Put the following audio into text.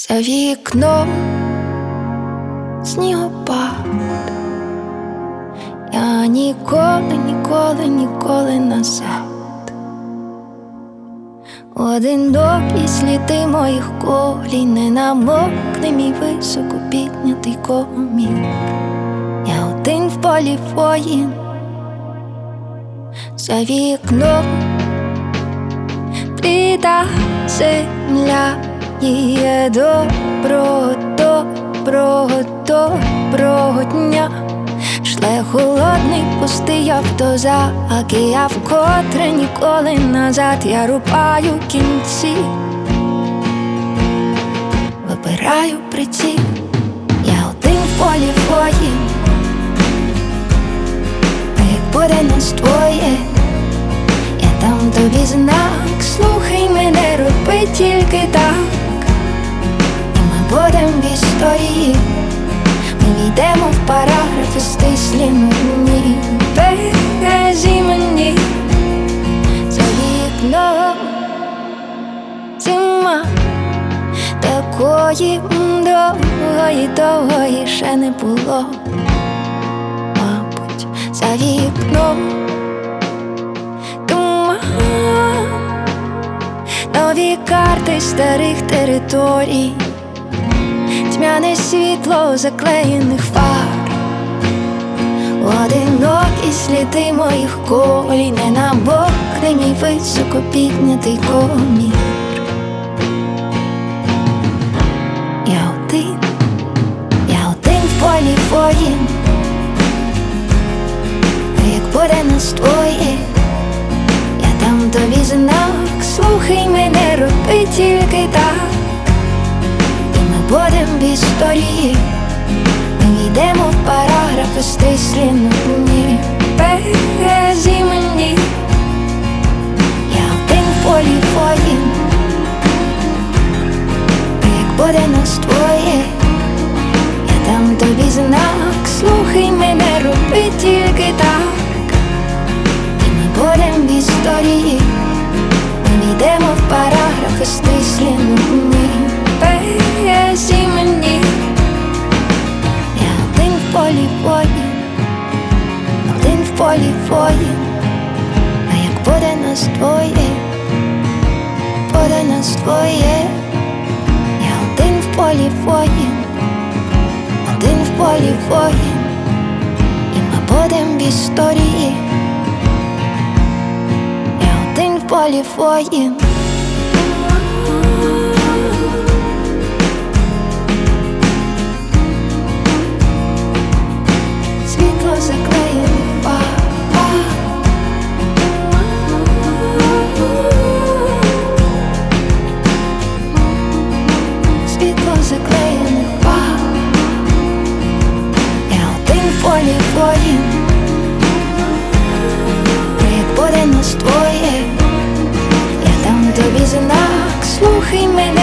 За вікном снігопад. Я ніколи назад. Одинокі сліди моїх колін, не намокне мій високо піднятий комір. Я один в полі воїн. За вікном бліда земля, їє доброго дня. Шле холодний пустий автозак, і я вкотре ніколи назад. Я рубаю кінці, вибираю приціл. Я один в полі воїн. А як буде нас двоє, я дам тобі знак. Слухай мене, роби тільки так, і ми будем в історії. Ми війдемо в параграфи стислі нудні. Бережи мені. За вікном зима, такої довгої ще не було. Мабуть, за вікном туман, нові карти старих територій, тьмяне світло заклеєних фар. Одинокі сліди моїх колін, не намокне мій високо піднятий комір. Я один в полі воїн. А як буде нас двоє, я дам тобі знак. Слухай мене, роби тільки так, будем в історії. Ми війдемо в параграфи стислі нудні. Бережи мені. Я один в полі воїн. А як буде нас двоє, я дам тобі знак. Слухай мене, роби тільки так, і ми будем в історії. Ми війдемо в параграфи стислі нудні. Бережи мені. Я один в полі воїн. Один в полі воїн. А як буде нас двоє, буде нас двоє. Я один в полі воїн. Один в полі воїн. І ми будем в історії. Я один в полі воїн. Світло заклеєних фар. Світло заклеєних фар. Я один в полі воїн. А як буде нас двоє, я дам тобі знак. Слухай мене,